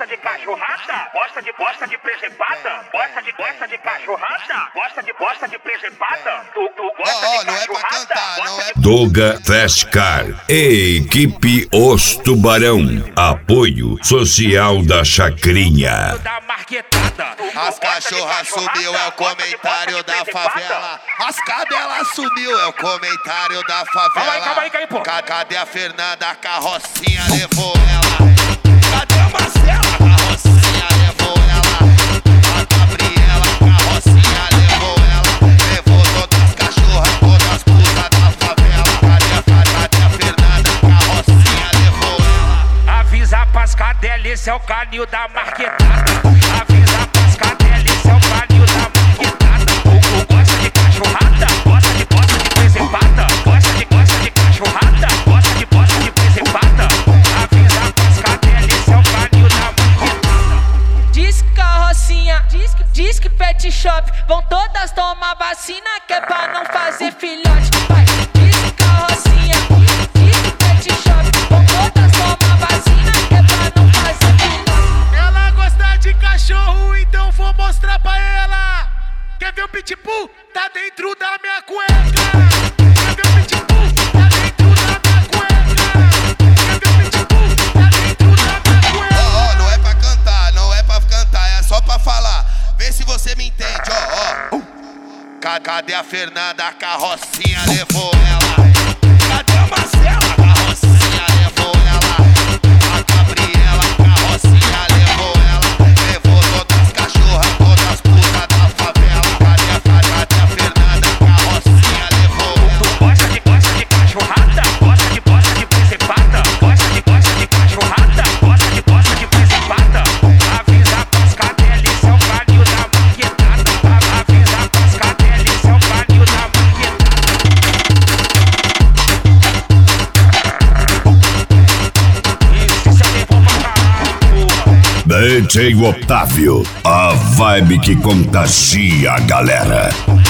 de cachorrada? Gosta de presepada? Gosta de cachorrada? Gosta de presepada? Tu gosta de não é pra cachorrada? cantar, não é. Doga Fast Car e equipe Os Tubarão. Apoio social da Chacrinha. Da marquetada. As cachorras sumiu, é o comentário da favela. As cadelas sumiu, é o comentário da favela. Calma aí, pô. Cadê a Fernanda? A carrocinha levou ela. Cadê a Marcela? A carrocinha levou ela. A Gabriela, a carrocinha levou ela. Levou todas as cachorras, todas as putas da favela. Cadê a Fernanda? A carrocinha levou ela. Avisa pras cadelas, esse é o canil da marquetada. Avisa pras cadelas, esse é o canil da marquetada. Tu gosta de cachorrada? Gosta de presepada? Gosta de cachorrada? Gosta de presepada? Avisa pras cadelas, esse é o canil da marquetada. Diz que carrocinha, diz que pet shop, vão todas tomar vacina que é pra não fazer filhote. Vai, diz que carrocinha, diz que pet shop, vão todas tomar vacina que é pra não fazer filhote. Ela gosta de cachorro, então vou mostrar pra ela. Quer ver o pitbull? Tá dentro da minha cueca. Quer ver o pitbull? Tá dentro da minha cueca. Quer ver o pitbull? Tá dentro da minha cueca. Não é pra cantar, não é pra cantar, é só pra falar. Vê se você me entende, Cadê a Fernanda? A carrocinha levou ela. Cadê a Marcela? A carrocinha levou ela. A Gabriela, a carrocinha levou ela. Levou todas as cachorras, todas as putas da favela. Cadê a Fernanda? A carrocinha levou ela. Tu gosta de cachorrada? Gosta de presepada? Gosta de cachorrada? Gosta de presepada? Avisa pras cadelas, esse é o canil da marquetada. Avisa pras cadelas, esse é o canil da marquetada. Isso é tempo pra caralho, porra. DJ Otávio, a vibe que contagia a galera.